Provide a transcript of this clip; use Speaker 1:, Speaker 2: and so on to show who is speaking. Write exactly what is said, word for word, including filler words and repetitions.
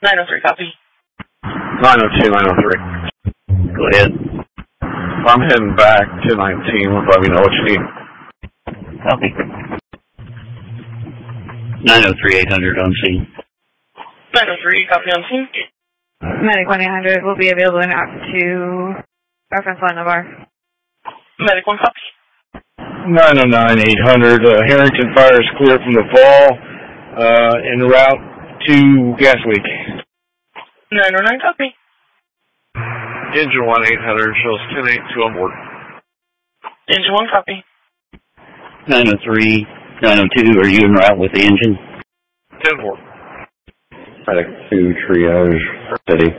Speaker 1: nine oh three, copy.
Speaker 2: nine oh two, nine oh three.
Speaker 3: Go ahead.
Speaker 2: I'm heading back to nineteen. Let me know what you need.
Speaker 3: Copy. nine oh three, eight hundred on scene.
Speaker 1: nine oh three, copy on scene.
Speaker 4: Medic one eight hundred will be available and out to reference line of ours.
Speaker 1: Medic one, copy.
Speaker 5: nine oh nine, eight hundred. Uh, Harrington Fire is clear from the fall, uh, en route to gas leak.
Speaker 1: nine oh nine, copy.
Speaker 2: Engine one, eight hundred, shows ten eight two on board.
Speaker 1: Engine one, copy.
Speaker 3: nine oh three, nine oh two, are you en route with the engine?
Speaker 2: ten four.
Speaker 6: Medic two, triage, city.